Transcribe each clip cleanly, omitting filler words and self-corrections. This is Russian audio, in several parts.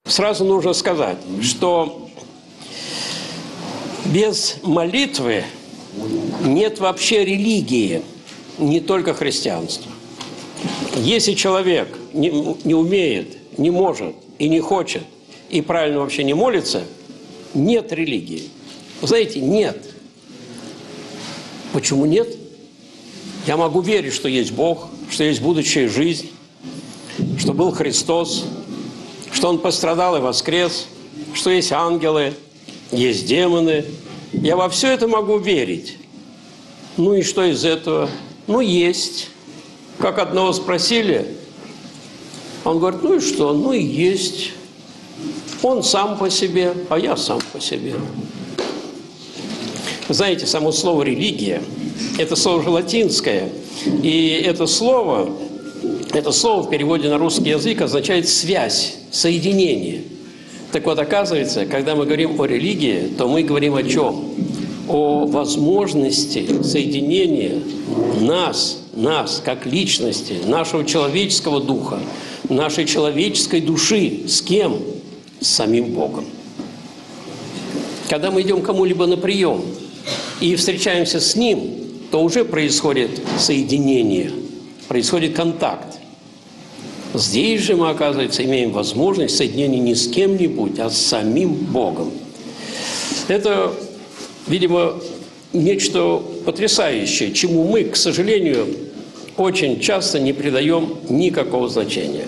сразу нужно сказать, что без молитвы нет вообще религии, не только христианства. Если человек не умеет, не может и не хочет, и правильно вообще не молится, нет религии. Вы знаете, нет. Почему нет? Я могу верить, что есть Бог, что есть будущая жизнь, что был Христос, что Он пострадал и воскрес, что есть ангелы, есть демоны. Я во все это могу верить. Ну и что из этого? Ну, есть. Как одного спросили, он говорит, ну и что? Ну и есть. Он сам по себе, а я сам по себе. Знаете, само слово «религия» – это слово же латинское, и это слово в переводе на русский язык означает «связь», «соединение». Так вот, оказывается, когда мы говорим о религии, то мы говорим о чем? О возможности соединения нас, как личности, нашего человеческого духа, нашей человеческой души. С кем? С самим Богом. Когда мы идем кому-либо на прием и встречаемся с Ним, то уже происходит соединение, происходит контакт. Здесь же мы, оказывается, имеем возможность соединения не с кем-нибудь, а с самим Богом. Это, видимо, нечто потрясающее, чему мы, к сожалению, очень часто не придаем никакого значения.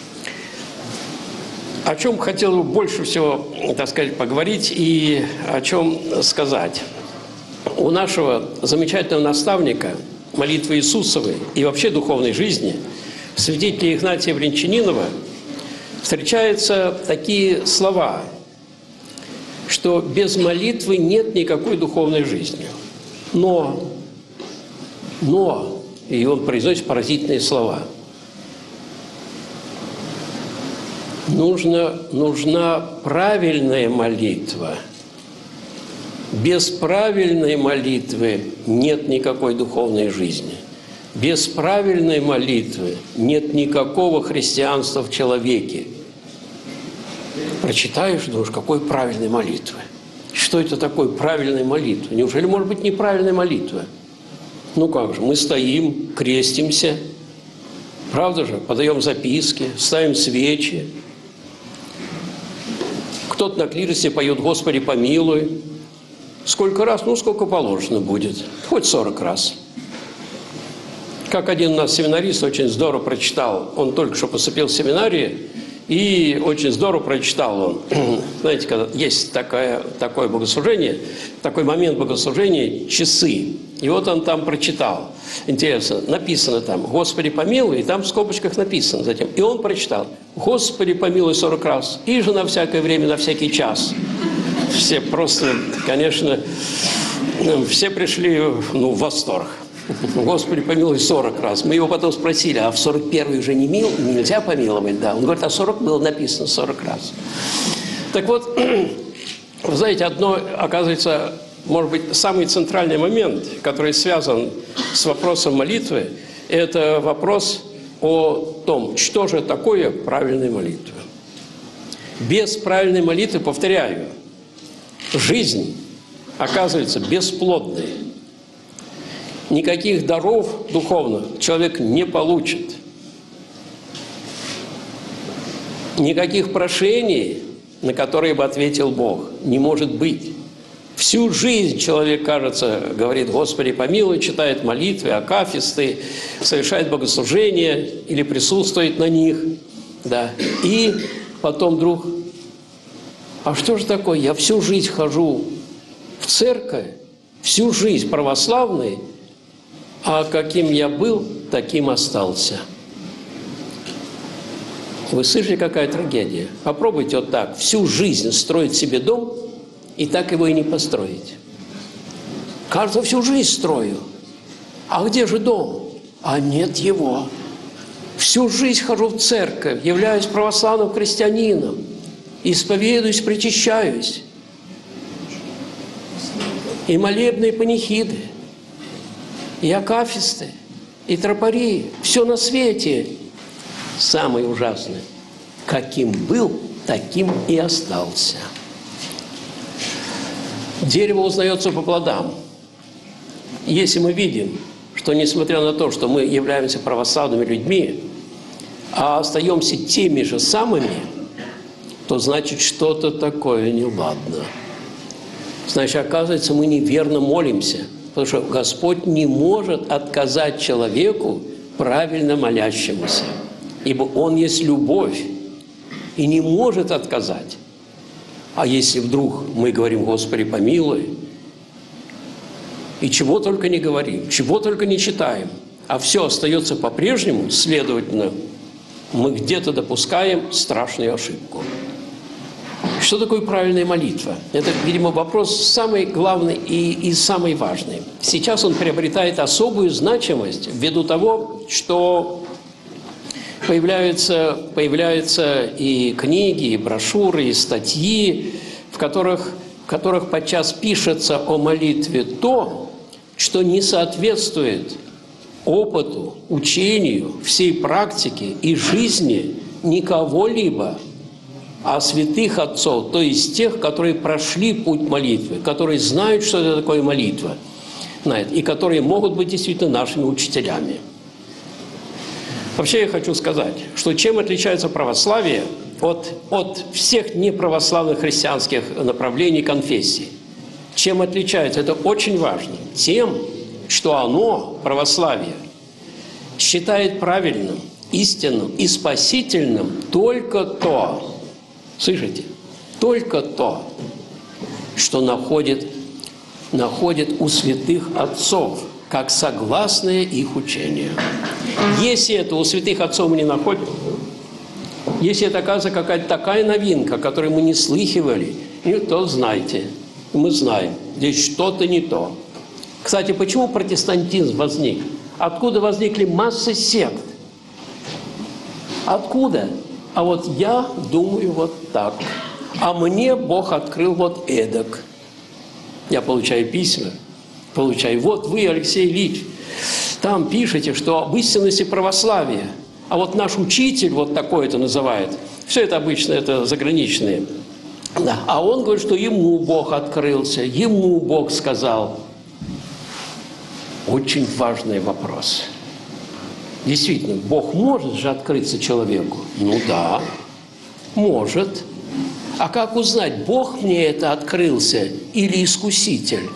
О чем хотел бы больше всего, так сказать, поговорить и о чем сказать. У нашего замечательного наставника молитвы Иисусовой и вообще духовной жизни, святителя Игнатия Брянчанинова, встречаются такие слова, что без молитвы нет никакой духовной жизни. Но, и он произносит поразительные слова. Нужна правильная молитва. Без правильной молитвы нет никакой духовной жизни. Без правильной молитвы нет никакого христианства в человеке. Прочитаешь, думаешь, какой правильной молитвы? Что это такое правильная молитва? Неужели может быть неправильная молитва? Ну как же, мы стоим, крестимся, правда же, подаем записки, ставим свечи. Кто-то на клиросе поет «Господи, помилуй». Сколько раз? Ну, сколько положено будет. Хоть 40 раз. Как один у нас семинарист очень здорово прочитал. Он только что поступил в семинарии, и очень здорово прочитал он. Знаете, когда есть такое богослужение, такой момент богослужения – часы. И вот он там прочитал. Интересно, написано там «Господи, помилуй», и там в скобочках написано затем. И он прочитал «Господи, помилуй» 40 раз. И же на всякое время, на всякий час. Все просто, конечно, все пришли в восторг. Господи, помилуй 40 раз. Мы его потом спросили, а в 41-й уже нельзя помиловать? Да. Он говорит, а 40 было написано 40 раз. Так вот, вы знаете, одно, оказывается, может быть, самый центральный момент, который связан с вопросом молитвы, это вопрос о том, что же такое правильная молитва. Без правильной молитвы, повторяю, жизнь оказывается бесплодной. Никаких даров духовных человек не получит. Никаких прошений, на которые бы ответил Бог, не может быть. Всю жизнь человек, кажется, говорит «Господи, помилуй», читает молитвы, акафисты, совершает богослужения или присутствует на них. Да. И потом вдруг, а что же такое? Я всю жизнь хожу в церковь, всю жизнь православной, а каким я был, таким остался. Вы слышали, какая трагедия? Попробуйте вот так всю жизнь строить себе дом, и так его и не построить. Кажется, всю жизнь строю. А где же дом? А нет его. Всю жизнь хожу в церковь, являюсь православным христианином, исповедуюсь, причащаюсь. И молебные панихиды, и акафисты, и тропари. Все на свете. Самое ужасное. Каким был, таким и остался. Дерево узнается по плодам. Если мы видим, что несмотря на то, что мы являемся православными людьми, а остаемся теми же самыми, то значит что-то такое неладно. Значит, оказывается, мы неверно молимся, потому что Господь не может отказать человеку, правильно молящемуся, ибо Он есть любовь и не может отказать. А если вдруг мы говорим «Господи, помилуй», и чего только не говорим, чего только не читаем, а все остается по-прежнему, следовательно, мы где-то допускаем страшную ошибку. Что такое правильная молитва? Это, видимо, вопрос самый главный и самый важный. Сейчас он приобретает особую значимость ввиду того, что появляются и книги, и брошюры, и статьи, в которых подчас пишется о молитве то, что не соответствует опыту, учению, всей практике и жизни никого-либо, а святых отцов, то есть тех, которые прошли путь молитвы, которые знают, что это такое молитва, и которые могут быть действительно нашими учителями. Вообще я хочу сказать, что чем отличается православие от всех неправославных христианских направлений, конфессий? Чем отличается? Это очень важно. Тем, что оно, православие, считает правильным, истинным и спасительным только то, слышите, только то, что находит у святых отцов, как согласное их учение. Если это у святых отцов мы не находим, если это оказывается какая-то такая новинка, которую мы не слыхивали, то знайте, мы знаем, здесь что-то не то. Кстати, почему протестантизм возник? Откуда возникли массы сект? Откуда? А вот я думаю вот так. А мне Бог открыл вот эдак. Я получаю письма, вот вы, Алексей Ильич, там пишете, что об истинности православия, а вот наш учитель вот такой это называет. Все это обычно, это заграничные. Да. А он говорит, что ему Бог открылся, ему Бог сказал. Очень важный вопрос. Действительно, Бог может же открыться человеку? Ну да, может. А как узнать, Бог мне это открылся или искуситель?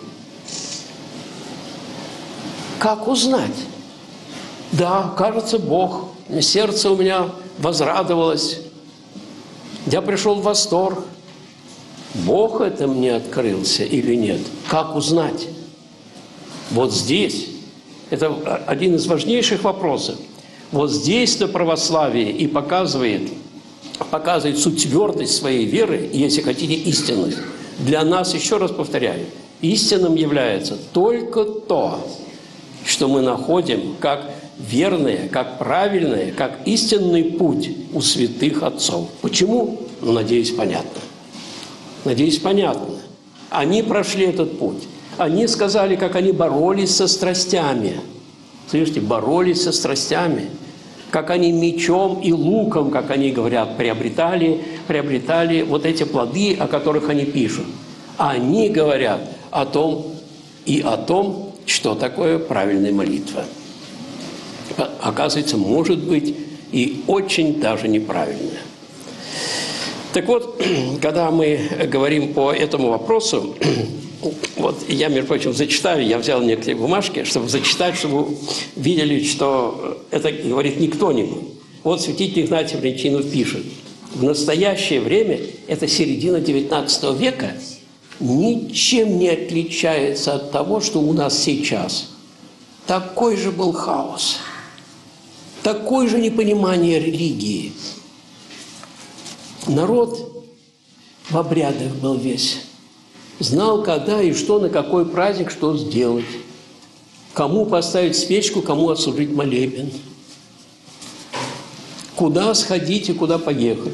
Как узнать? Да, кажется, Бог. Сердце у меня возрадовалось. Я пришел в восторг. Бог это мне открылся или нет? Как узнать? Вот здесь, это один из важнейших вопросов. Вот здесь-то православие и показывает всю твердость своей веры, и, если хотите, истинность. Для нас, еще раз повторяю, истинным является только то, что мы находим как верное, как правильное, как истинный путь у святых отцов. Почему? Ну, надеюсь, понятно. Надеюсь, понятно. Они прошли этот путь. Они сказали, как они боролись со страстями. Слышите, боролись со страстями. Как они мечом и луком, как они говорят, приобретали вот эти плоды, о которых они пишут. Они говорят о том, что такое правильная молитва. Оказывается, может быть и очень даже неправильная. Так вот, когда мы говорим по этому вопросу, вот я, между прочим, зачитаю, я взял некоторые бумажки, чтобы зачитать, чтобы вы видели, что это говорит не кто-нибудь. Вот святитель Игнатий Брянчанин пишет: в настоящее время, это середина XIX века, ничем не отличается от того, что у нас сейчас. Такой же был хаос, такое же непонимание религии. Народ в обрядах был весь. Знал, когда и что, на какой праздник, что сделать. Кому поставить свечку, кому отслужить молебен. Куда сходить и куда поехать.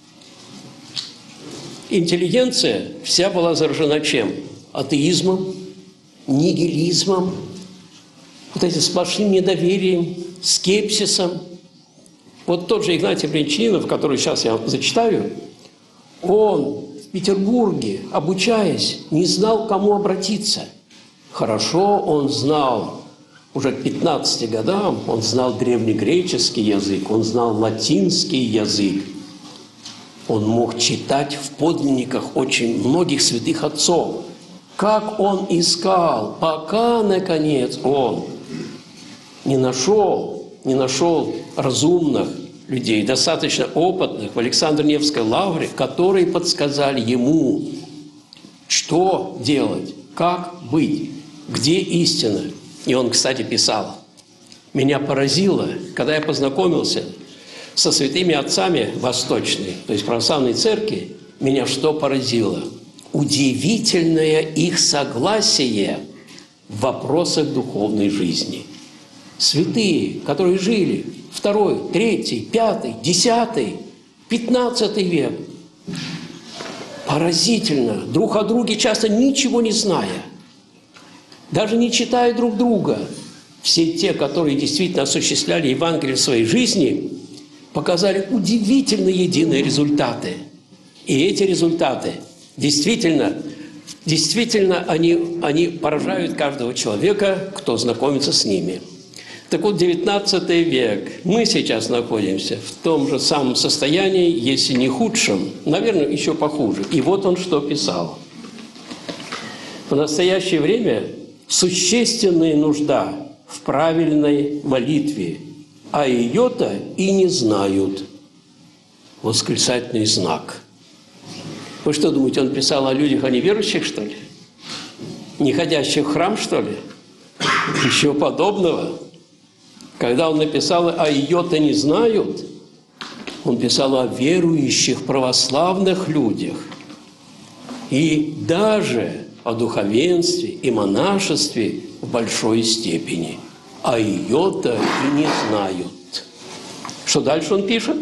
Интеллигенция вся была заражена чем? Атеизмом, нигилизмом, вот этим сплошным недоверием, скепсисом. Вот тот же Игнатий Брянчанин, который сейчас я зачитаю, Он в Петербурге, обучаясь, не знал, к кому обратиться. Хорошо он знал, уже к 15 годам, он знал древнегреческий язык, он знал латинский язык. Он мог читать в подлинниках очень многих святых отцов. Как он искал, пока, наконец, он не нашел разумных людей, достаточно опытных в Александро-Невской лавре, которые подсказали ему, что делать, как быть, где истина. И он, кстати, писал: «Меня поразило, когда я познакомился со святыми отцами восточной, то есть православной церкви, меня что поразило? Удивительное их согласие в вопросах духовной жизни». Святые, которые жили 2, 3, 5, 10, 15 век, поразительно, друг о друге часто ничего не зная, даже не читая друг друга, все те, которые действительно осуществляли Евангелие в своей жизни, показали удивительно единые результаты. И эти результаты действительно они поражают каждого человека, кто знакомится с ними. Так вот, 19 век. Мы сейчас находимся в том же самом состоянии, если не худшем, наверное, еще похуже. И вот он что писал. В настоящее время существенная нужда в правильной молитве, а ее-то и не знают. Восклицательный знак. Вы что думаете, он писал о людях, о неверующих, что ли? Не ходящих в храм, что ли? Ничего подобного. Когда он написал «а ее-то не знают», он писал о верующих православных людях. И даже о духовенстве и монашестве в большой степени. А ее-то и не знают. Что дальше он пишет?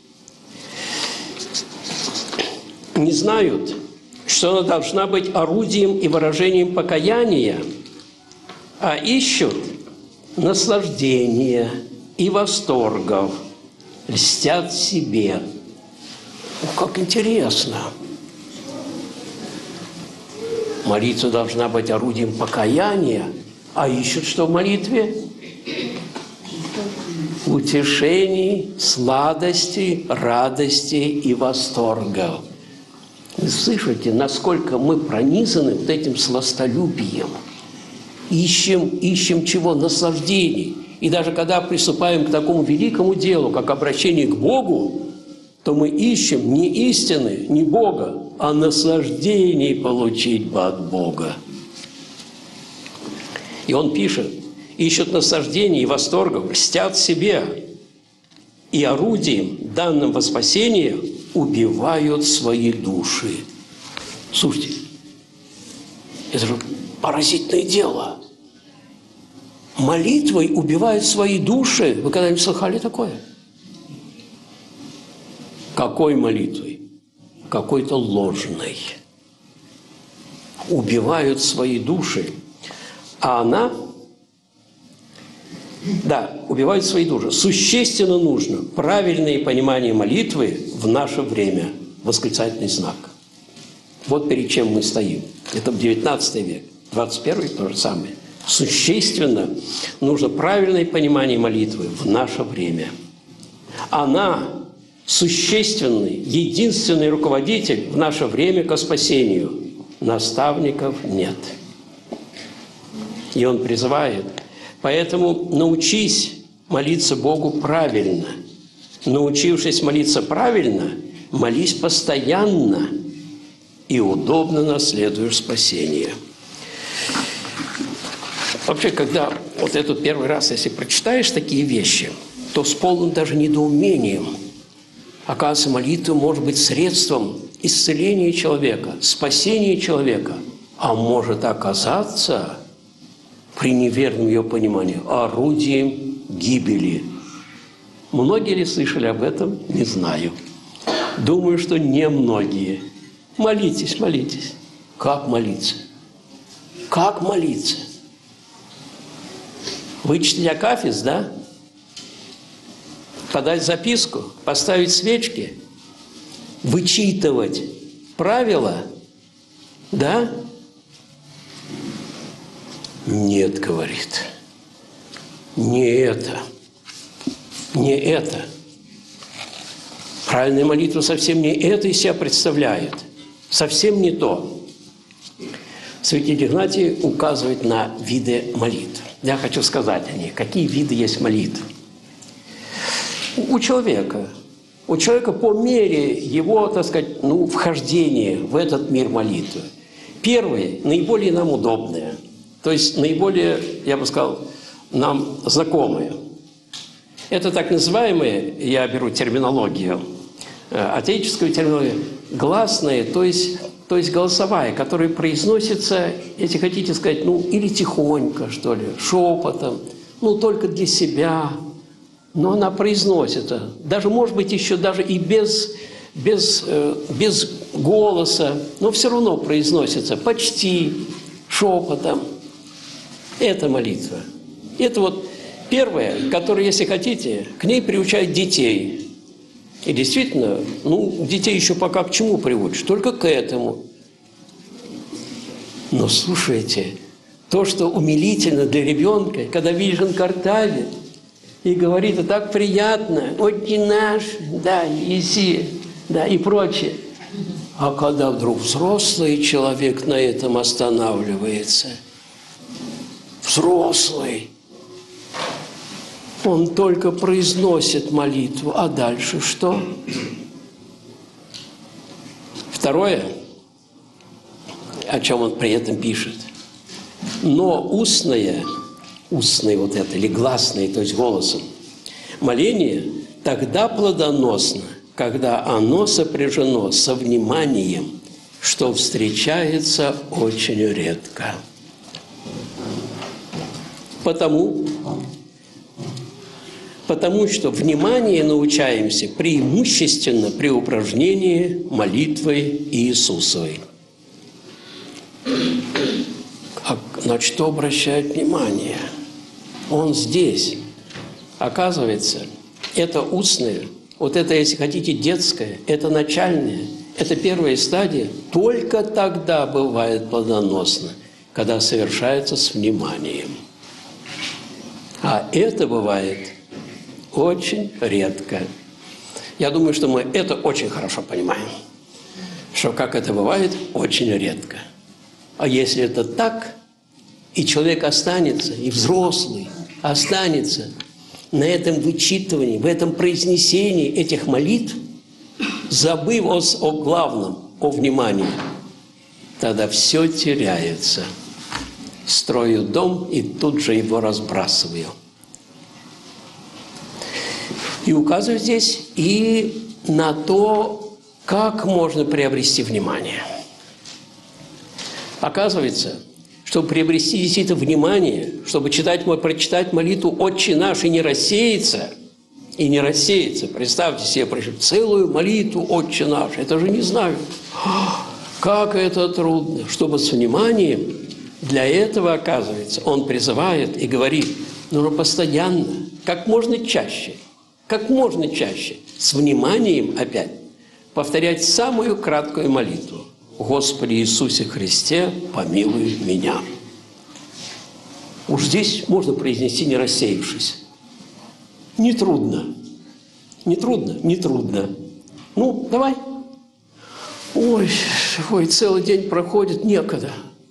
Не знают, что она должна быть орудием и выражением покаяния, а ищут наслаждения и восторгов, льстят себе. Как интересно! Молитва должна быть орудием покаяния, а ищут что в молитве? Утешений, сладостей, радости и восторгов. Вы слышите, насколько мы пронизаны вот этим сластолюбием? Ищем чего? Наслаждений. И даже когда приступаем к такому великому делу, как обращение к Богу, то мы ищем не истины, не Бога, а наслаждений получить бы от Бога. И он пишет: ищут наслаждений и восторгов, льстят себе, и орудием, данным во спасение, убивают свои души. Слушайте, это же поразительное дело. Молитвой убивают свои души. Вы когда-нибудь слыхали такое? Какой молитвой? Какой-то ложной. Убивают свои души. А она, да, убивают свои души. Существенно нужно правильное понимание молитвы в наше время. Восклицательный знак. Вот перед чем мы стоим. Это 19 век. 21 то же самое. Существенно нужно правильное понимание молитвы в наше время. Она существенный, единственный руководитель в наше время ко спасению. Наставников нет. И он призывает: поэтому научись молиться Богу правильно. Научившись молиться правильно, молись постоянно, и удобно наследуешь спасение. Вообще, когда вот этот первый раз, если прочитаешь такие вещи, то с полным даже недоумением. Оказывается, молитва может быть средством исцеления человека, спасения человека, а может оказаться, при неверном ее понимании, орудием гибели. Многие ли слышали об этом? Не знаю. Думаю, что не многие. Молитесь, молитесь. Как молиться? Как молиться? Вычитать акафист, да? Подать записку, поставить свечки, вычитывать правила, да? Нет, говорит, не это, не это. Правильная молитва совсем не это из себя представляет, совсем не то. Святитель Игнатий указывает на виды молитв. Я хочу сказать о них. Какие виды есть молитв? У человека по мере его, так сказать, вхождения в этот мир молитвы. Первое, наиболее нам удобное, то есть наиболее, я бы сказал, нам знакомое. Это так называемые, я беру терминологию, отеческую терминологию, гласные, то есть голосовая, которая произносится, если хотите сказать, или тихонько, что ли, шепотом, только для себя, но она произносится. Даже, может быть, еще даже и без голоса, но все равно произносится почти шепотом. Это молитва. Это вот первое, которое, если хотите, к ней приучают детей. И действительно, детей еще пока к чему приучишь? Только к этому. Но слушайте, то, что умилительно для ребенка, когда видишь инкартавит и говорит, это так приятно, «Отче наш», да, «Иси», да, и прочее. А когда вдруг взрослый человек на этом останавливается, взрослый, он только произносит молитву, а дальше что? Второе, о чем он при этом пишет. Но устное вот это, или гласное, то есть голосом, моление тогда плодоносно, когда оно сопряжено со вниманием, что встречается очень редко. Потому что внимание научаемся преимущественно при упражнении молитвой Иисусовой. На что обращает внимание? Он здесь. Оказывается, это устное, вот это, если хотите, детское, это начальное, это первая стадия, только тогда бывает плодоносно, когда совершается с вниманием. А это бывает очень редко. Я думаю, что мы это очень хорошо понимаем, что как это бывает, очень редко. А если это так, и человек останется, и взрослый останется на этом вычитывании, в этом произнесении этих молитв, забыв о главном, о внимании, тогда все теряется. Строю дом и тут же его разбрасываю. И указываю здесь и на то, как можно приобрести внимание. Оказывается, чтобы приобрести действительно внимание, чтобы прочитать молитву «Отче наш» и не рассеяться, представьте себе, целую молитву «Отче наш», это же не знаю, как это трудно, чтобы с вниманием, для этого, оказывается, он призывает и говорит, нужно постоянно, как можно чаще, с вниманием опять повторять самую краткую молитву. «Господи Иисусе Христе, помилуй меня». Уж здесь можно произнести, не рассеявшись. Нетрудно. Давай. Ой, целый день проходит, некогда.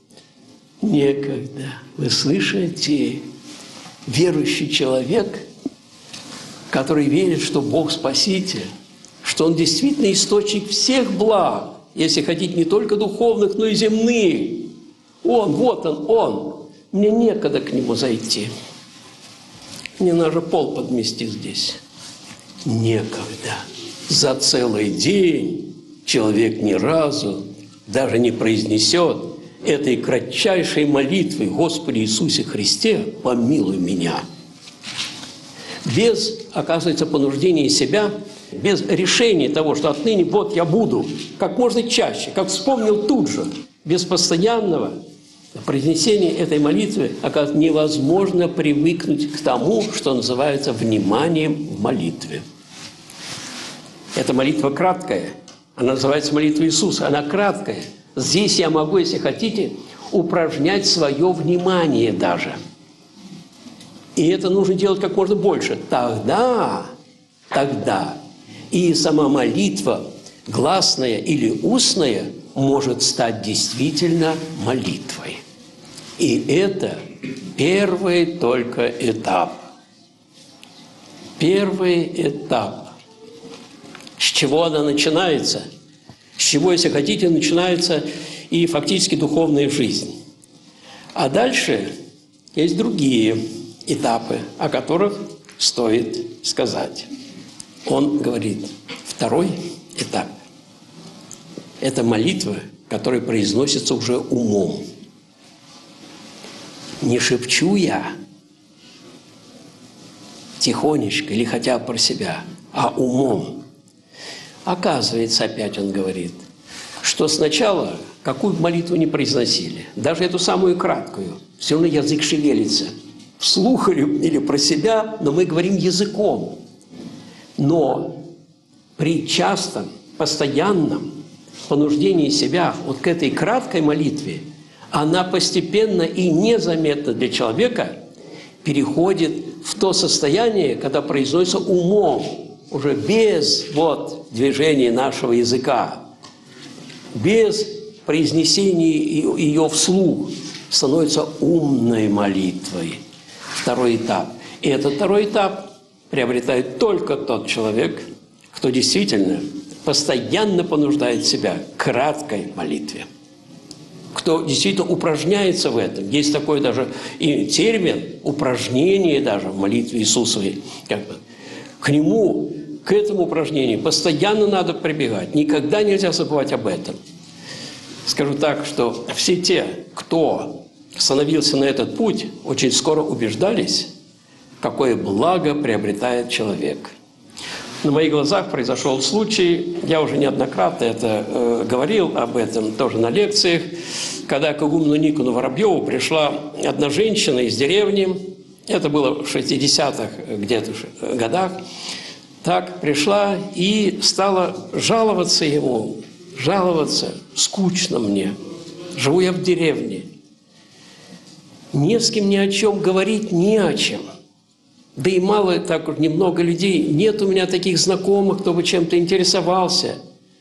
Вы слышите? Верующий человек, который верит, что Бог Спаситель, что Он действительно источник всех благ, если хотите, не только духовных, но и земных. Он. Мне некогда к Нему зайти. Мне надо пол подмести здесь. Некогда. За целый день человек ни разу даже не произнесет этой кратчайшей молитвы «Господи Иисусе Христе, помилуй меня». Без, оказывается, понуждения себя, без решения того, что отныне вот я буду, как можно чаще, как вспомнил тут же, без постоянного произнесения этой молитвы, оказывается, невозможно привыкнуть к тому, что называется вниманием в молитве. Эта молитва краткая, Она называется молитва Иисуса. Она краткая. Здесь я могу, если хотите, упражнять свое внимание даже. И это нужно делать как можно больше. Тогда и сама молитва, гласная или устная, может стать действительно молитвой. И это первый только этап. Первый этап. С чего она начинается? С чего, если хотите, начинается и фактически духовная жизнь. А дальше есть другие этапы, о которых стоит сказать. Он говорит, второй этап – это молитва, которая произносится уже умом. Не шепчу я тихонечко или хотя бы про себя, а умом. Оказывается, опять он говорит, что сначала какую молитву не произносили, даже эту самую краткую, все равно язык шевелится. Вслух или про себя, но мы говорим языком. Но при частом, постоянном понуждении себя вот к этой краткой молитве, она постепенно и незаметно для человека переходит в то состояние, когда произносится умом, уже без движения нашего языка, без произнесения ее вслух, становится умной молитвой. Второй этап. И этот второй этап приобретает только тот человек, кто действительно постоянно понуждает себя к краткой молитве. Кто действительно упражняется в этом. Есть такой даже и термин упражнение даже в молитве Иисусовой. К нему, к этому упражнению постоянно надо прибегать. Никогда нельзя забывать об этом. Скажу так, что все те, кто становился на этот путь, очень скоро убеждались, какое благо приобретает человек. На моих глазах произошел случай, я уже неоднократно говорил об этом тоже на лекциях, когда к игумену Никону Воробьеву пришла одна женщина из деревни, это было в 60-х где-то годах, так пришла и стала жаловаться ему, скучно мне, живу я в деревне, не с кем ни о чем говорить, ни о чем. Да и мало, так уж немного людей, нет у меня таких знакомых, кто бы чем-то интересовался.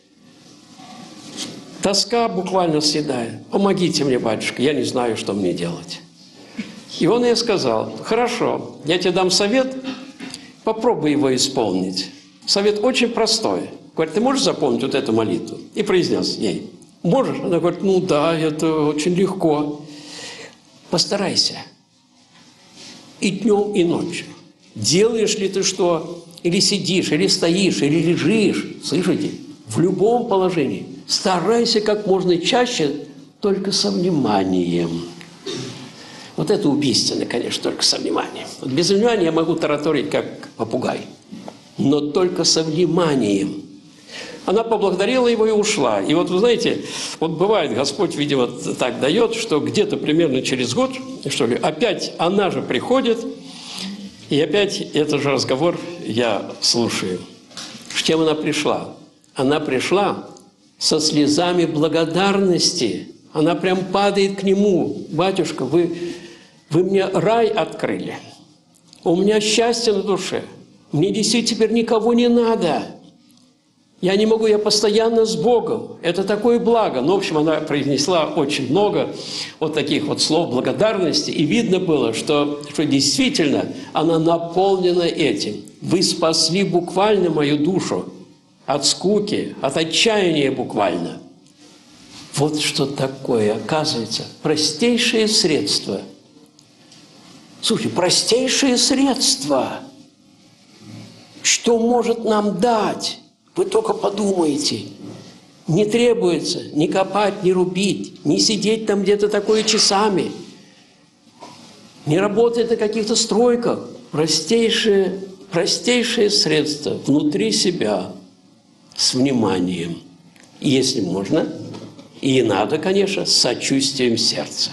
Тоска буквально съедает. Помогите мне, батюшка, я не знаю, что мне делать. И он ей сказал, хорошо, я тебе дам совет, попробуй его исполнить. Совет очень простой. Говорит, ты можешь запомнить вот эту молитву? И произнес ей. Можешь? Она говорит, ну да, это очень легко. Постарайся. И днем, и ночью. Делаешь ли ты что? Или сидишь, или стоишь, или лежишь. Слышите? В любом положении. Старайся как можно чаще, только со вниманием. Вот это убийственно, конечно, только со вниманием. Вот без внимания я могу тараторить, как попугай. Но только со вниманием. Она поблагодарила его и ушла. И вот вы знаете, вот бывает, Господь, видимо, так дает, что где-то примерно через год, что ли, опять она же приходит, и опять этот же разговор я слушаю. С чем она пришла? Она пришла со слезами благодарности. Она прям падает к нему. Батюшка, вы мне рай открыли. У меня счастье на душе. Мне действительно теперь никого не надо. Я не могу, я постоянно с Богом. Это такое благо. Ну, в общем, она произнесла очень много вот таких вот слов благодарности. И видно было, что действительно она наполнена этим. Вы спасли буквально мою душу от скуки, от отчаяния буквально. Вот что такое, оказывается, простейшие средства. Слушай, простейшие средства. Что может нам дать? Вы только подумайте. Не требуется ни копать, ни рубить, не сидеть там где-то такое часами, не работать на каких-то стройках. Простейшие средства внутри себя с вниманием. И если можно, и надо, конечно, с сочувствием сердца.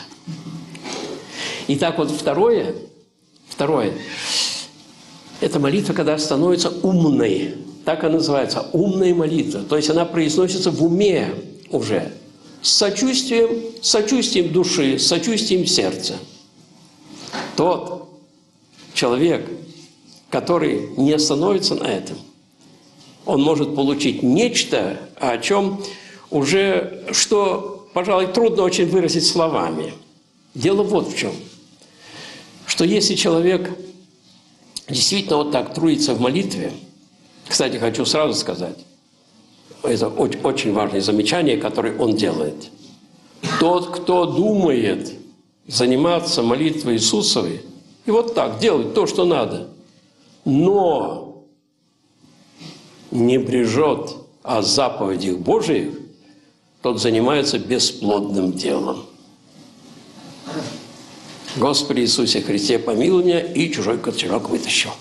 Итак, вот второе – это молитва, когда становится умной. так и называется, умная молитва. То есть она произносится в уме уже, с сочувствием души, с сочувствием сердца. Тот человек, который не остановится на этом, он может получить нечто, о чем уже, что, пожалуй, трудно очень выразить словами. Дело вот в чем, что если человек действительно вот так трудится в молитве, кстати, хочу сразу сказать, это очень важное замечание, которое он делает. Тот, кто думает заниматься молитвой Иисусовой, и вот так делать то, что надо, но не брежет о заповедях Божиих, тот занимается бесплодным делом. Господи Иисусе Христе, помилуй меня, и чужой кошелек вытащил.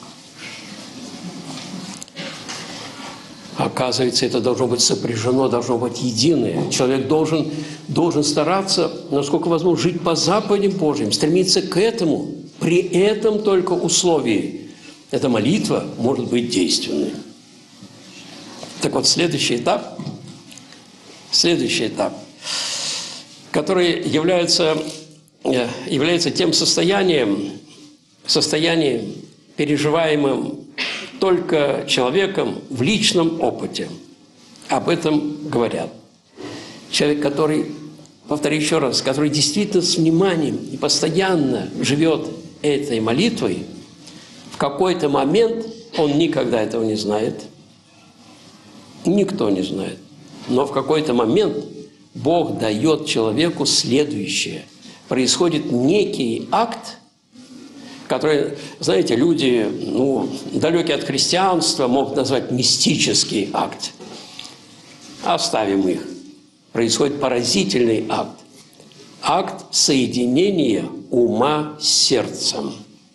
Оказывается, это должно быть сопряжено, должно быть единое. Человек должен стараться, насколько возможно, жить по заповедям Божьим, стремиться к этому. При этом только условии эта молитва может быть действенной. Так вот, следующий этап, который является тем состоянием, переживаемым только человеком в личном опыте. Об этом говорят. Человек, который, повторю еще раз, который действительно с вниманием и постоянно живет этой молитвой, в какой-то момент, он никогда этого не знает, никто не знает, но в какой-то момент Бог дает человеку следующее. Происходит некий акт, который, знаете, люди, далекие от христианства, могут назвать мистический акт. Оставим их. Происходит поразительный акт. Акт соединения ума с сердцем.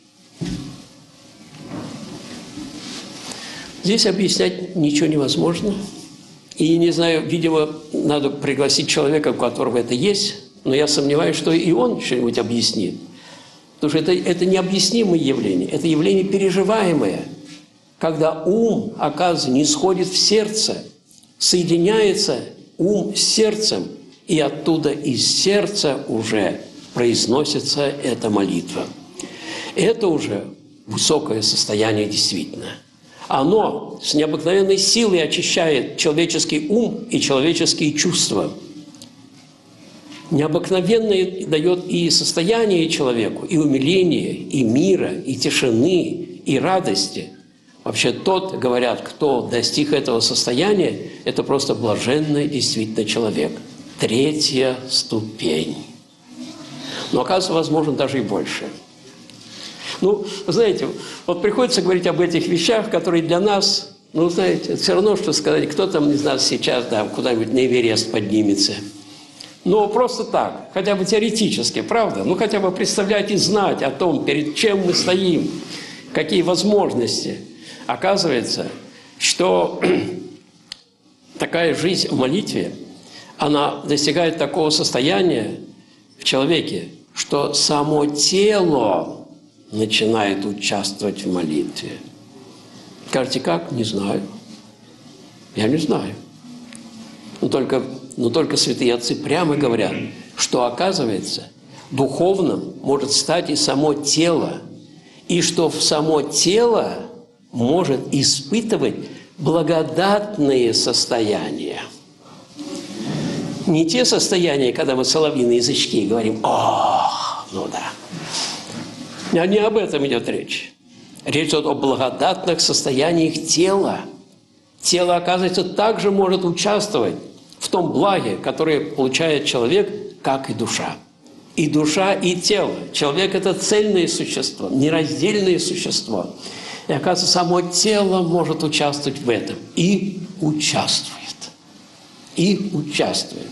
Здесь объяснять ничего невозможно. И, не знаю, видимо, надо пригласить человека, у которого это есть, но я сомневаюсь, что и он что-нибудь объяснит. Потому что это необъяснимое явление, это явление переживаемое, когда ум, оказывается, не сходит в сердце, соединяется ум с сердцем, и оттуда из сердца уже произносится эта молитва. Это уже высокое состояние действительно. Оно с необыкновенной силой очищает человеческий ум и человеческие чувства. Необыкновенное дает и состояние человеку, и умиление, и мира, и тишины, и радости. Вообще тот, говорят, кто достиг этого состояния, это просто блаженный действительно человек. 3-я ступень. Но оказывается, возможно, даже и больше. Вы знаете, вот приходится говорить об этих вещах, которые для нас, знаете, это все равно, что сказать, кто там из нас сейчас куда-нибудь на Эверест поднимется. Но просто так, хотя бы теоретически, правда? Хотя бы представлять и знать о том, перед чем мы стоим, какие возможности. Оказывается, что такая жизнь в молитве, она достигает такого состояния в человеке, что само тело начинает участвовать в молитве. Скажете, как? Не знаю. Я не знаю. Но только святые отцы прямо говорят, что, оказывается, духовным может стать и само тело, и что в само тело может испытывать благодатные состояния. Не те состояния, когда мы соловьиные язычки говорим «Ох, да». Не об этом идет речь. Речь идет о благодатных состояниях тела. Тело, оказывается, также может участвовать в том благе, которое получает человек, как и душа. И душа, и тело. Человек – это цельное существо, нераздельное существо. И, оказывается, само тело может участвовать в этом. И участвует. И участвует.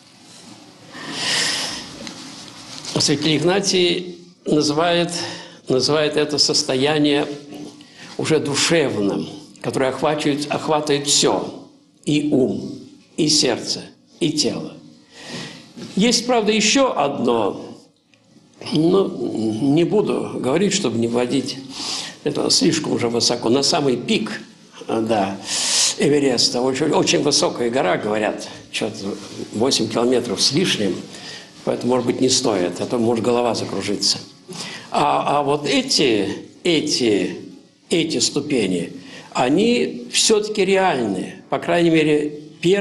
Святитель Игнатий называет это состояние уже душевным, которое охватывает все. И ум, и сердце, и тело. Есть, правда, еще одно, но не буду говорить, чтобы не вводить это слишком уже высоко, на самый пик да, Эвереста. Очень, очень высокая гора, говорят, что-то 8 километров с лишним, поэтому, может быть, не стоит, а то может голова закружиться. А вот эти ступени, они все-таки реальные. По крайней мере,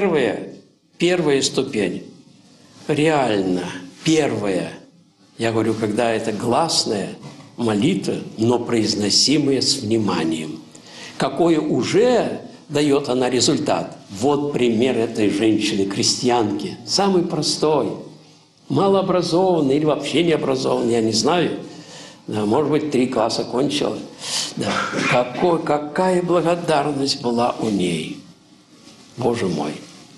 первая ступень реально, первая. Я говорю, когда это гласная молитва, но произносимая с вниманием. Какой уже дает она результат? Вот пример этой женщины-крестьянки. Самый простой, малообразованный или вообще необразованный, я не знаю. Да, может быть, 3 класса кончила. Да. Какая благодарность была у ней. Боже мой.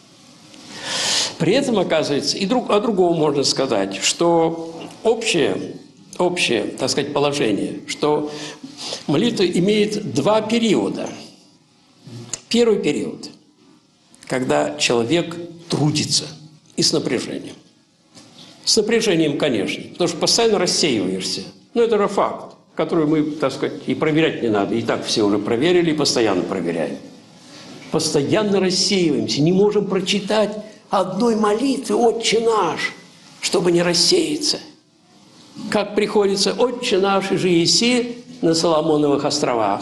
При этом, оказывается, о другом можно сказать, что общее, так сказать, положение, что молитва имеет 2 периода. Первый период, когда человек трудится и с напряжением. С напряжением, конечно, потому что постоянно рассеиваешься. Но это же факт, который мы, так сказать, и проверять не надо. И так все уже проверили и постоянно проверяем. Постоянно рассеиваемся, не можем прочитать одной молитвы «Отче наш», чтобы не рассеяться. Как приходится «Отче наш, и же еси на Соломоновых островах».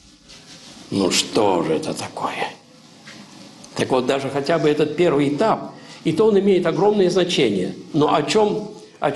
Ну что же это такое? Так вот, даже хотя бы этот первый этап, и то он имеет огромное значение. Но о чем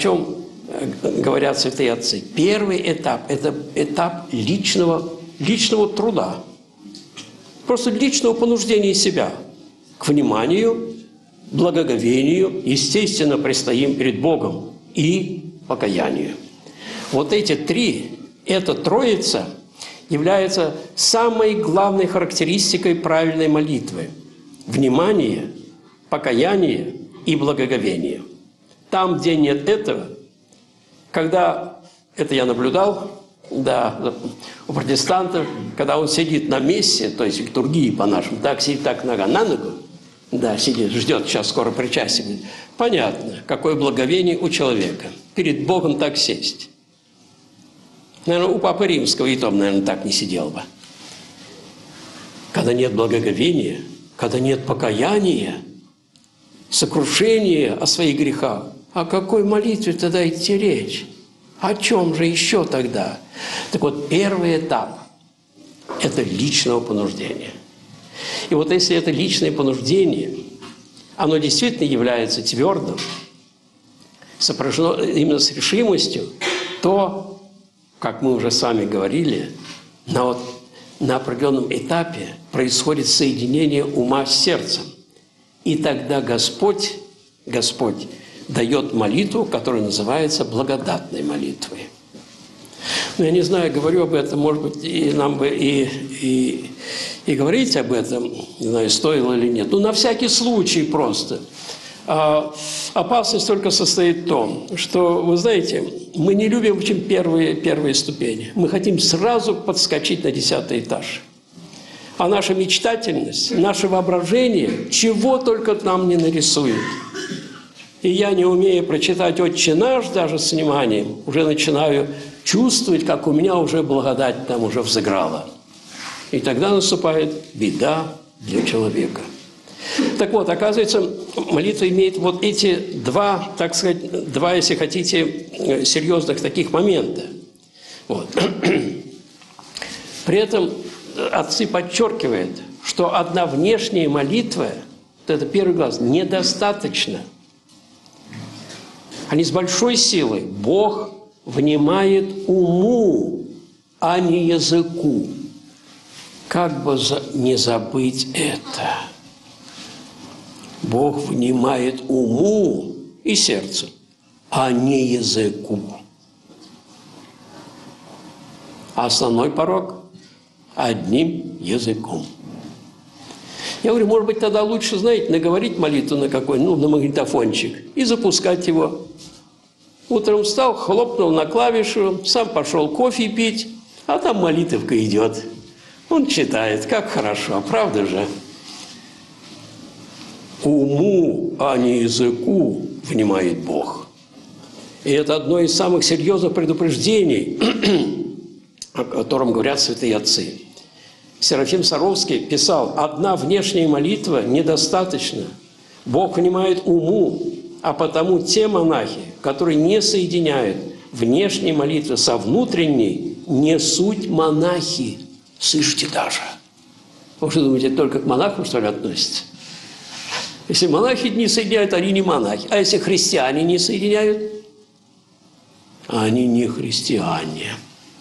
говорят святые отцы? Первый этап – это этап личного труда. Просто личного понуждения себя к вниманию, благоговению, естественно, предстоим перед Богом и покаянию. Вот эти 3, эта троица является самой главной характеристикой правильной молитвы. Внимание, покаяние и благоговение. Там, где нет этого, когда, это я наблюдал, да, у протестантов, когда он сидит на мессе, то есть литургии по-нашему, так сидит, так нога на ногу, да, сидит, ждет, сейчас скоро причастие будет. Понятно, какое благоговение у человека. Перед Богом так сесть. Наверное, у Папы Римского и том, наверное, так не сидел бы. Когда нет благоговения, когда нет покаяния, сокрушения о своих грехах, о какой молитве тогда идти речь? О чем же еще тогда? Так вот, первый этап – это личного понуждения. И вот если это личное понуждение, оно действительно является твердым, сопряжено именно с решимостью, то, как мы уже с вами говорили, на определенном этапе происходит соединение ума с сердцем. И тогда Господь дает молитву, которая называется благодатной молитвой. Но я не знаю, говорю об этом, может быть, и нам бы и говорить об этом, не знаю, стоило или нет. Ну, на всякий случай просто. Опасность только состоит в том, что, вы знаете, мы не любим очень первые ступени. Мы хотим сразу подскочить на 10-й этаж. А наша мечтательность, наше воображение, чего только нам не нарисует. И я, не умея прочитать «Отче наш» даже с вниманием, уже начинаю чувствовать, как у меня уже благодать там уже взыграла. И тогда наступает беда для человека. Так вот, оказывается, молитва имеет вот эти 2, так сказать, 2, если хотите, серьезных таких момента. Вот. При этом отцы подчеркивают, что одна внешняя молитва, вот это первый глаз, недостаточно. Они с большой силой. Бог внимает уму, а не языку. Как бы не забыть это? Бог внимает уму и сердцу, а не языку. А основной порог – одним языком. Я говорю, может быть, тогда лучше, знаете, наговорить молитву на какой, на магнитофончик и запускать его. Утром встал, хлопнул на клавишу, сам пошел кофе пить, а там молитвка идет. Он читает, как хорошо, правда же? Уму, а не языку внимает Бог. И это одно из самых серьезных предупреждений, о котором говорят святые отцы. Серафим Саровский писал: «Одна внешняя молитва недостаточно. Бог внимает уму, а потому те монахи, которые не соединяют внешней молитвы со внутренней, не суть монахи». Слышите даже? Вы что думаете, только к монахам, что ли, относится? Если монахи не соединяют, они не монахи. А если христиане не соединяют, они не христиане.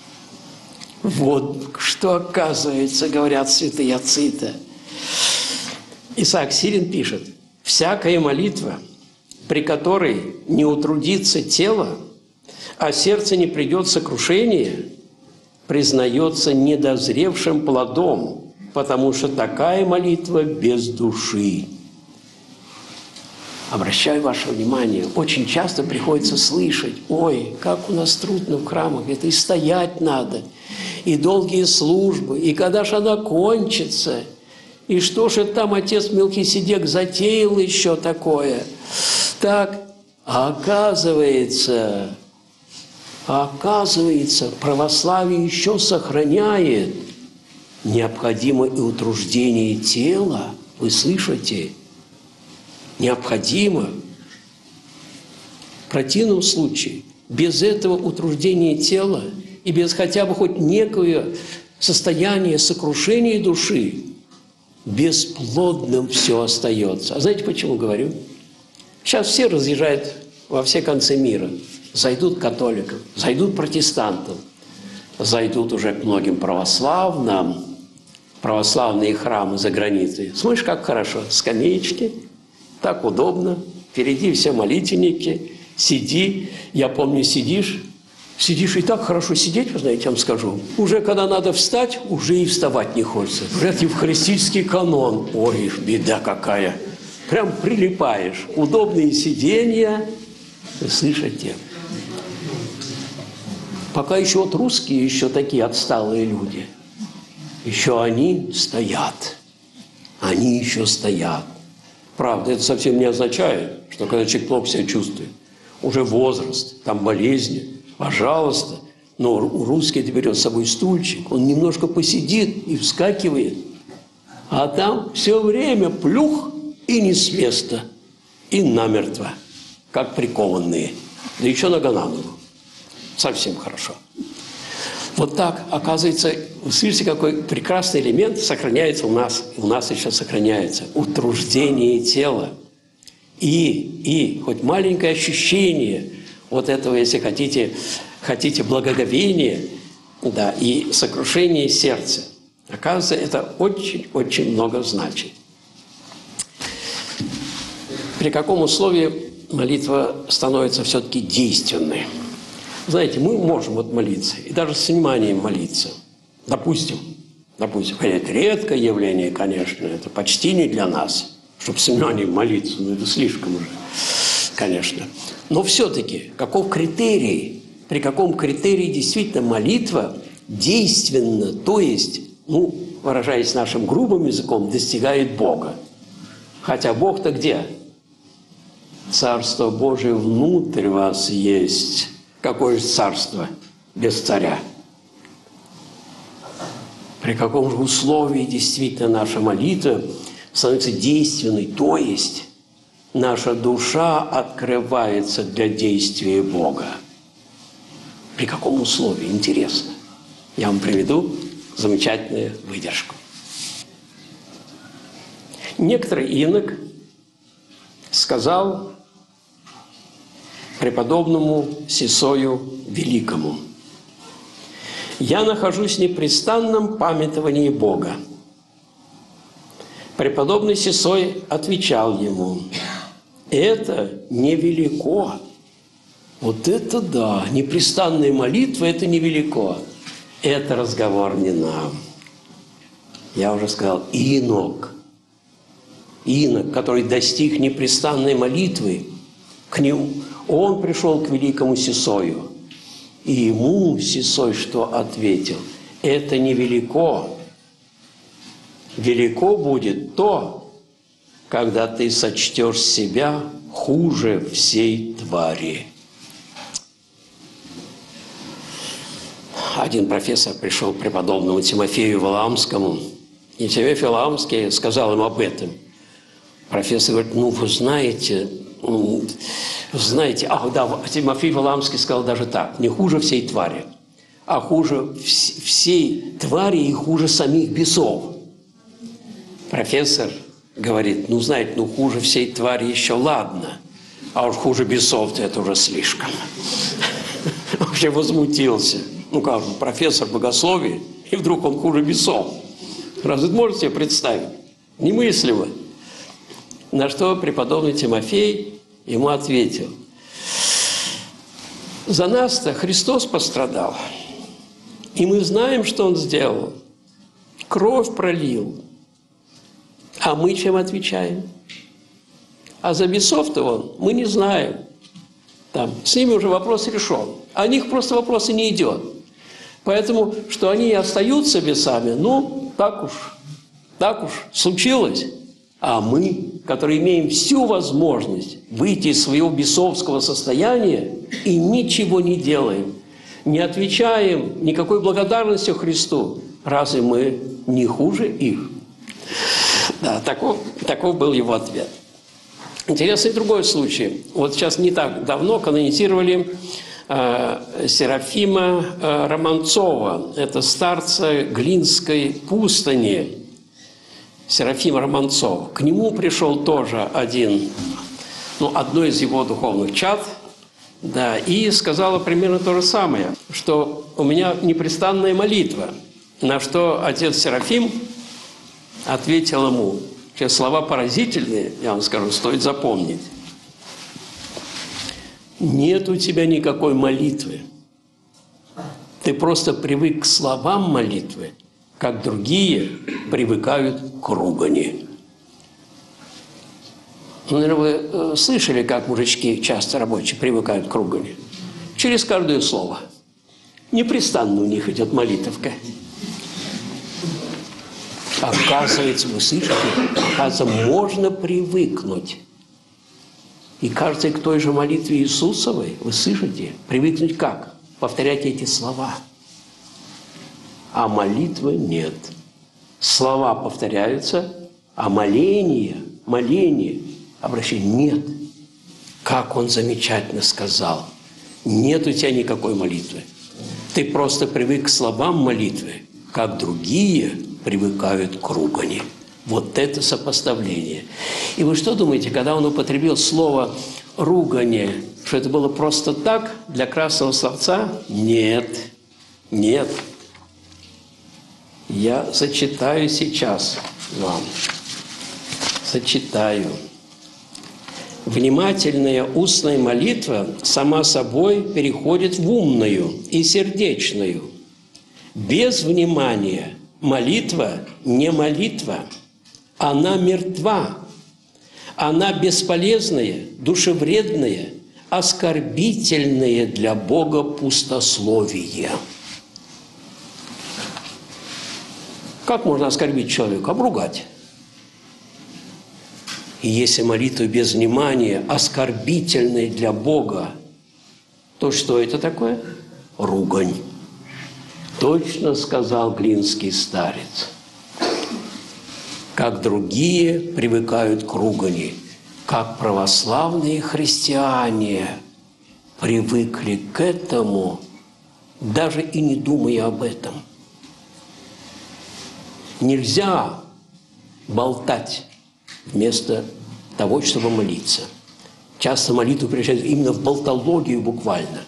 Вот что, оказывается, говорят святые отцы-то. Исаак Сирин пишет: «Всякая молитва, при которой не утрудится тело, а сердце не придет сокрушение, признается недозревшим плодом, потому что такая молитва без души». Обращаю ваше внимание, очень часто приходится слышать: «Ой, как у нас трудно в храмах, это и стоять надо, и долгие службы, и когда же она кончится, и что же там отец Мелхиседек затеял еще такое?» Так, оказывается, православие еще сохраняет необходимо и утруждение тела. Вы слышите? Необходимо. В противном случае, без этого утруждения тела и без хотя бы хоть некого состояния сокрушения души, бесплодным все остается. А знаете, почему говорю? Сейчас все разъезжают во все концы мира. Зайдут к католикам, зайдут к протестантам, зайдут уже к многим православным, православные храмы за границей. Смотришь, как хорошо, скамеечки, так удобно, впереди все молитвенники, сиди. Я помню, сидишь и так хорошо сидеть, вы знаете, я вам скажу. Уже когда надо встать, уже и вставать не хочется. Уже евхаристический канон. Ой, беда какая. Прям прилипаешь. Удобные сиденья. Вы слышите? Пока еще вот русские, еще такие отсталые люди. Еще они стоят. Они еще стоят. Правда, это совсем не означает, что когда человек плохо себя чувствует, уже возраст, там болезни, пожалуйста. Но русский это берет с собой стульчик, он немножко посидит и вскакивает, а там все время плюх и не с места, и намертво, как прикованные. Да еще нога на ногу. Совсем хорошо. Вот так, оказывается, вы слышите, какой прекрасный элемент сохраняется у нас еще сохраняется. Утруждение тела. И хоть маленькое ощущение вот этого, если хотите благоговения, да, и сокрушение сердца. Оказывается, это очень-очень много значит. При каком условии молитва становится все-таки действенной? Знаете, мы можем вот молиться, и даже с вниманием молиться. Допустим, это редкое явление, конечно, это почти не для нас, чтобы с вниманием молиться, но это слишком уже, конечно. Но все-таки, каков критерий, при каком критерии действительно молитва действенна, то есть, выражаясь нашим грубым языком, достигает Бога. Хотя Бог-то где? Царство Божие внутрь вас есть. Какое же царство без царя? При каком же условии действительно наша молитва становится действенной, то есть наша душа открывается для действия Бога? При каком условии? Интересно. Я вам приведу замечательную выдержку. Некоторый инок сказал преподобному Сисою Великому: «Я нахожусь в непрестанном памятовании Бога». Преподобный Сисой отвечал ему: «Это невелико». Вот это да, непрестанная молитва – это невелико. Это разговор не нам. Я уже сказал, инок, который достиг непрестанной молитвы, к нему, он пришел к великому Сисою. И ему Сисой что ответил? Это невелико. Велико будет то, когда ты сочтешь себя хуже всей твари. один профессор пришел к преподобному Тимофею Валаамскому, и Тимофей Валаамский сказал ему об этом. Профессор говорит, ну, вы знаете, Тимофей Валаамский сказал даже так, не хуже всей твари, а хуже всей твари и хуже самих бесов. Профессор говорит, ну, знаете, ну, хуже всей твари еще ладно, а уж хуже бесов-то это уже слишком. Вообще возмутился. Ну, как же, профессор богословия, и вдруг он хуже бесов. Разве можете себе представить? Немыслимо. На что преподобный Тимофей ему ответил, за нас-то Христос пострадал, и мы знаем, что Он сделал. Кровь пролил. А мы чем отвечаем? А за бесов-то мы не знаем. Там, с ними уже вопрос решен. О них просто вопрос и не идет. Поэтому, что они и остаются бесами, ну, так уж случилось. А мы, которые имеем всю возможность выйти из своего бесовского состояния и ничего не делаем, не отвечаем никакой благодарностью Христу, разве мы не хуже их? Да, таков был его ответ. Интересный другой случай. Вот сейчас не так давно канонизировали Серафима Романцова. Это старца Глинской пустыни. Серафим Романцов. К нему пришел тоже одно из его духовных чад, да, и сказала примерно то же самое, что у меня непрестанная молитва, на что отец Серафим ответил ему, те слова поразительные, я вам скажу, стоит запомнить. Нет у тебя никакой молитвы. Ты просто привык к словам молитвы, как другие привыкают к ругани. Ну, наверное, вы слышали, как мужички, часто рабочие, привыкают к ругани? Через каждое слово. Непрестанно у них идет молитовка. Оказывается, вы слышите, оказывается, можно привыкнуть. И кажется, к той же молитве Иисусовой, вы слышите, привыкнуть как? Повторять эти слова. А молитвы нет. Слова повторяются, а моление, обращение нет. Как он замечательно сказал. Нет у тебя никакой молитвы. Ты просто привык к словам молитвы, как другие привыкают к ругани. Вот это сопоставление. И вы что думаете, когда он употребил слово «ругани», что это было просто так, для красного словца? Нет. Нет. Я зачитаю сейчас вам. Зачитаю. Внимательная устная молитва сама собой переходит в умную и сердечную. Без внимания молитва не молитва. Она мертва. Она бесполезная, душевредная, оскорбительная для Бога пустословие. Как можно оскорбить человека? Обругать. И если молитва без внимания оскорбительная для Бога, то что это такое? Ругань. Точно сказал глинский старец. Как другие привыкают к ругани, как православные христиане привыкли к этому, даже и не думая об этом. Нельзя болтать вместо того, чтобы молиться. Часто молитву превращают именно в болтологию буквально.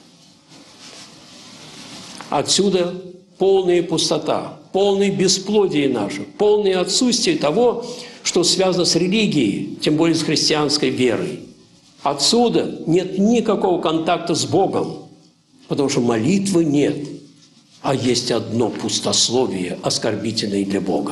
Отсюда полная пустота, полное бесплодие наше, полное отсутствие того, что связано с религией, тем более с христианской верой. Отсюда нет никакого контакта с Богом, потому что молитвы нет, а есть одно пустословие, оскорбительное для Бога.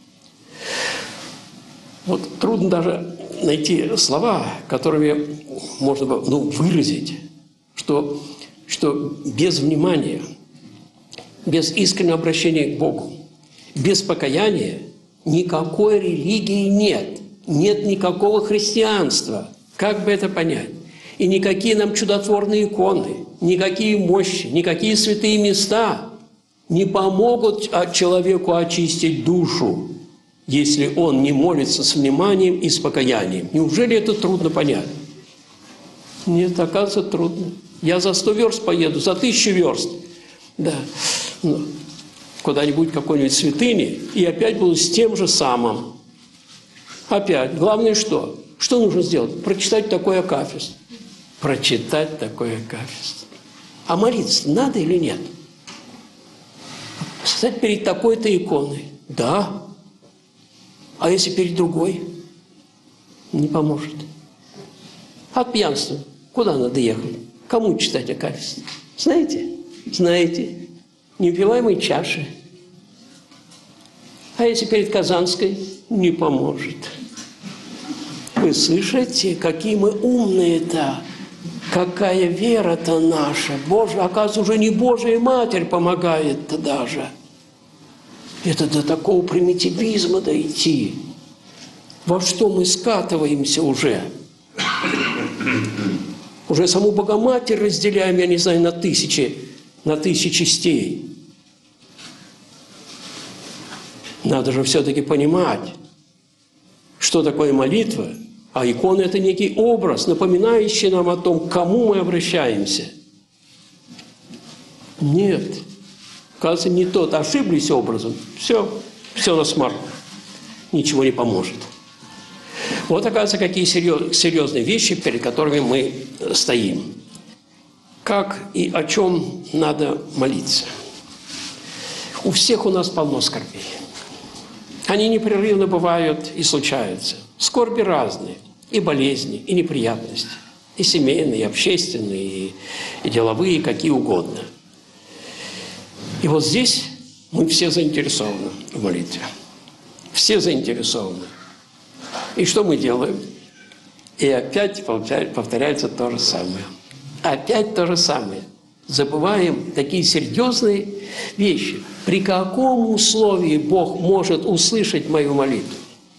Вот трудно даже найти слова, которыми можно было выразить, что без внимания, без искреннего обращения к Богу, без покаяния никакой религии нет. Нет никакого христианства. Как бы это понять? И никакие нам чудотворные иконы, никакие мощи, никакие святые места не помогут человеку очистить душу, если он не молится с вниманием и с покаянием. Неужели это трудно понять? Нет, оказывается, трудно. Я за 100 верст поеду, за 1000 верст. Да. Куда-нибудь, какой-нибудь святыне, и опять буду с тем же самым. Опять. Главное что? Что нужно сделать? Прочитать такой акафист. Прочитать такой акафист. А молиться надо или нет? Стать перед такой-то иконой. Да. А если перед другой? Не поможет. От пьянства. Куда надо ехать? Кому читать акафист? Знаете? Знаете. Неупиваемой чаши. А если перед Казанской? Не поможет. Вы слышите, какие мы умные-то? Какая вера-то наша? Боже, оказывается, уже не Божия Матерь помогает-то даже. Это до такого примитивизма дойти. Во что мы скатываемся уже? Уже саму Богоматерь разделяем, я не знаю, на тысячи частей. Надо же все-таки понимать, что такое молитва. А икона – это некий образ, напоминающий нам о том, к кому мы обращаемся. Нет. Кажется, не тот. Ошиблись образом. Все на смарку. Ничего не поможет. Вот, оказывается, какие серьезные вещи, перед которыми мы стоим. Как и о чем надо молиться. У всех у нас полно скорбей. Они непрерывно бывают и случаются. Скорби разные. И болезни, и неприятности. И семейные, и общественные, и деловые, какие угодно. И вот здесь мы все заинтересованы в молитве. Все заинтересованы. И что мы делаем? И опять повторяется то же самое. Опять то же самое. Забываем такие серьезные вещи. При каком условии Бог может услышать мою молитву?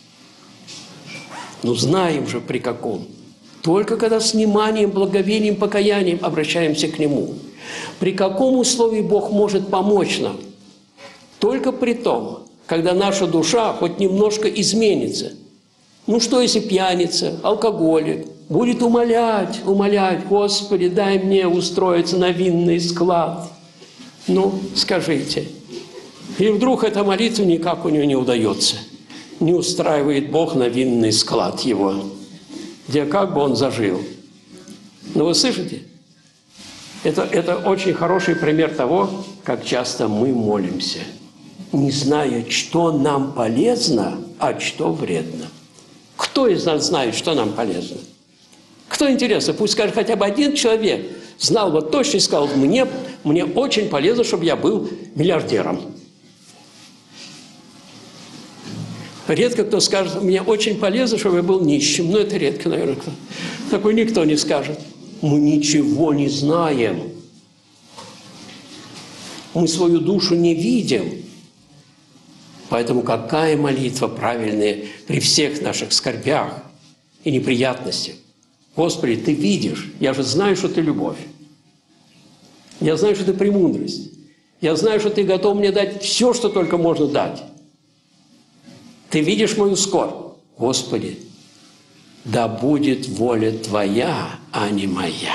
Ну, знаем же, при каком. Только когда с вниманием, благовением, покаянием обращаемся к Нему. При каком условии Бог может помочь нам? Только при том, когда наша душа хоть немножко изменится. Ну, что если пьяница, алкоголик будет умолять, Господи, дай мне устроиться на винный склад. Ну, скажите. И вдруг эта молитва никак у него не удается. Не устраивает Бог на винный склад его, где как бы он зажил. Но вы слышите? Это очень хороший пример того, как часто мы молимся, не зная, что нам полезно, а что вредно. Кто из нас знает, что нам полезно? Кто, интересно, пусть скажет хотя бы один человек, знал вот точно и сказал, мне очень полезно, чтобы я был миллиардером. Редко кто скажет, мне очень полезно, чтобы я был нищим. Но это редко, наверное, кто. Такой никто не скажет. Мы ничего не знаем. Мы свою душу не видим. Поэтому какая молитва правильная при всех наших скорбях и неприятностях? Господи, Ты видишь, я же знаю, что Ты любовь. Я знаю, что Ты премудрость. Я знаю, что Ты готов мне дать все, что только можно дать. Ты видишь мою скорбь. Господи, да будет воля Твоя, а не моя.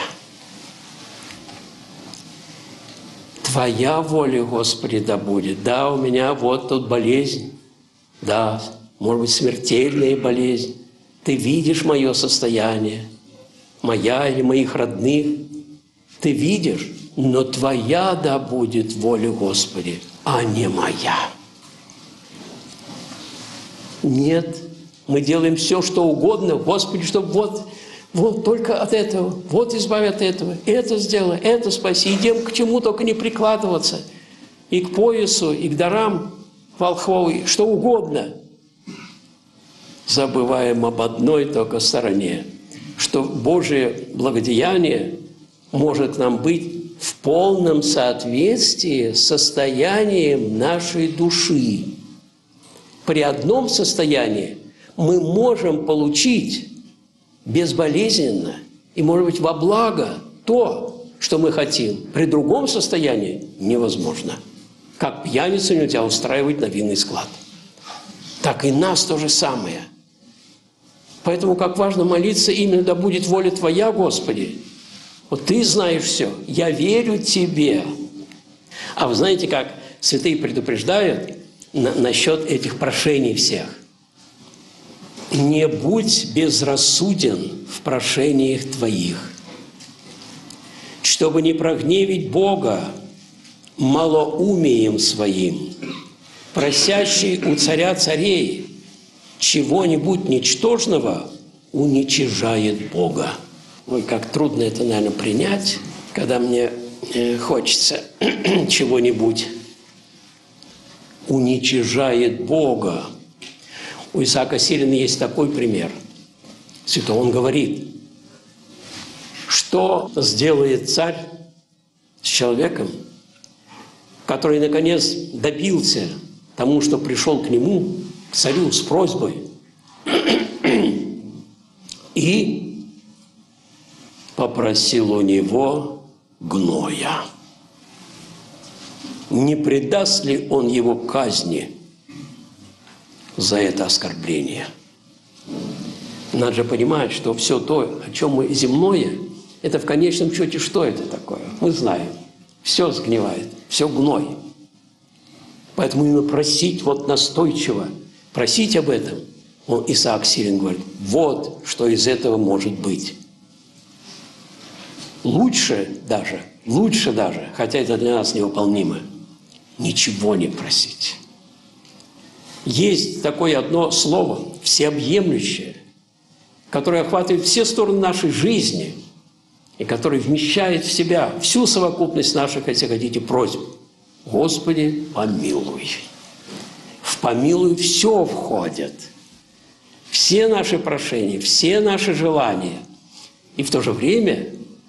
Твоя воля, Господи, да будет. Да, у меня вот тут болезнь. Да, может быть, смертельная болезнь. Ты видишь мое состояние, моя или моих родных. Ты видишь, но Твоя да будет воля, Господи, а не моя. Нет, мы делаем все, что угодно, Господи, чтобы вот только от этого, вот избави от этого, это сделай, это спаси. Идем к чему только не прикладываться. И к поясу, и к дарам волхвовой, что угодно. Забываем об одной только стороне, что Божие благодеяние может к нам быть в полном соответствии с состоянием нашей души. При одном состоянии мы можем получить безболезненно и, может быть, во благо то, что мы хотим. При другом состоянии невозможно. Как пьяницу нельзя устраивать на винный склад. Так и нас то же самое. Поэтому как важно молиться именно «Да будет воля Твоя, Господи». Вот Ты знаешь все, я верю Тебе. А вы знаете, как святые предупреждают насчет этих прошений всех? «Не будь безрассуден в прошениях твоих, чтобы не прогневить Бога малоумием своим, просящий у царя царей чего-нибудь ничтожного уничижает Бога». Ой, как трудно это, наверное, принять, когда мне хочется чего-нибудь. Уничижает Бога. У Исаака Сирина есть такой пример. Святой, он говорит, что сделает царь с человеком, который, наконец, добился тому, что пришел к нему, к царю, с просьбой, и попросил у него гноя. Не предаст ли он его казни за это оскорбление? Надо же понимать, что все то, о чем мы земное, это в конечном счете что это такое? Мы знаем. Все сгнивает, все гной. Поэтому именно просить вот настойчиво, просить об этом, он, Исаак Сирин говорит, вот что из этого может быть. Лучше даже, хотя это для нас невыполнимо, ничего не просить. Есть такое одно слово, всеобъемлющее, которое охватывает все стороны нашей жизни и которое вмещает в себя всю совокупность наших, если хотите, просьб. Господи, помилуй. В помилуй все входит. Все наши прошения, все наши желания. И в то же время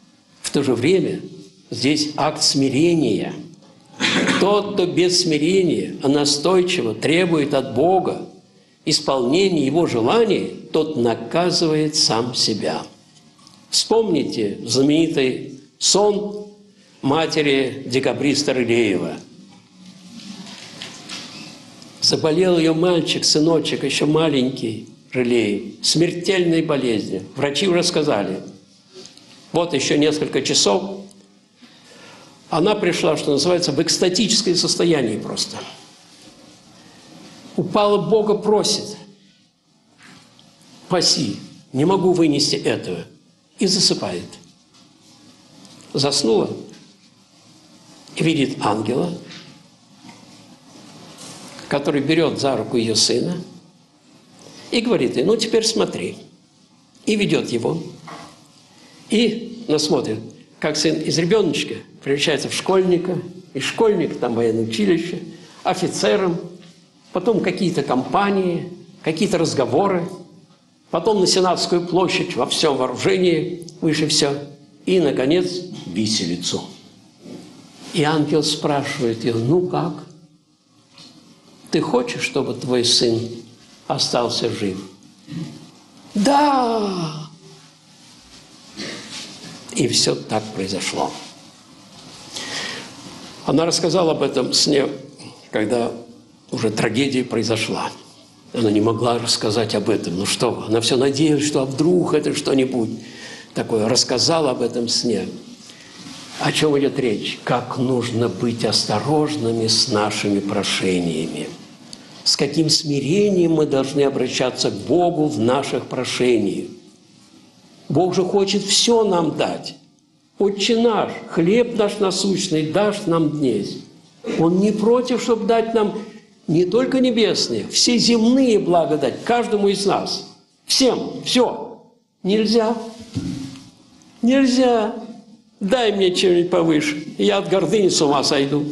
здесь акт смирения. Тот, кто без смирения, а настойчиво требует от Бога исполнения Его желаний, тот наказывает сам себя. Вспомните знаменитый сон матери декабриста Рылеева. Заболел ее мальчик, сыночек, еще маленький, Рылеев, смертельной болезнью. Врачи уже сказали, вот еще несколько часов, она пришла, что называется, в экстатическое состояние просто. Упала, Бога просит, спаси, не могу вынести этого. И засыпает. Заснула и видит ангела, который берет за руку ее сына и говорит ей, ну теперь смотри. И ведет его. И смотрит, как сын из ребеночка превращается в школьника, и школьник там в военном училище, офицером, потом какие-то компании, какие-то разговоры, потом на Сенатскую площадь во всем вооружении, выше все, и, наконец, виселицу. И ангел спрашивает ее, ну как? Ты хочешь, чтобы твой сын остался жив? Да! И все так произошло. Она рассказала об этом сне, когда уже трагедия произошла. Она не могла рассказать об этом. Ну что, она все надеялась, что вдруг это что-нибудь такое. Рассказала об этом сне. О чем идет речь? Как нужно быть осторожными с нашими прошениями. С каким смирением мы должны обращаться к Богу в наших прошениях. Бог же хочет все нам дать. Отче наш, хлеб наш насущный дашь нам днесь. Он не против, чтобы дать нам не только небесные, все земные благодать каждому из нас. Всем, все. Нельзя. Нельзя. Дай мне что-нибудь повыше, я от гордыни с ума сойду.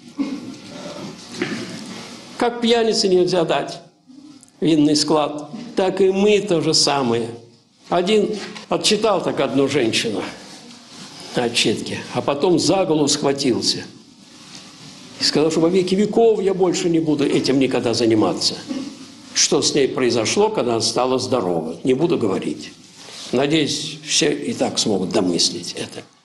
Как пьянице нельзя дать винный склад, так и мы то же самое. Один отчитал так одну женщину на отчитке, а потом за голову схватился. И сказал, что во веки веков я больше не буду этим никогда заниматься. Что с ней произошло, когда она стала здорова, не буду говорить. Надеюсь, все и так смогут домыслить это.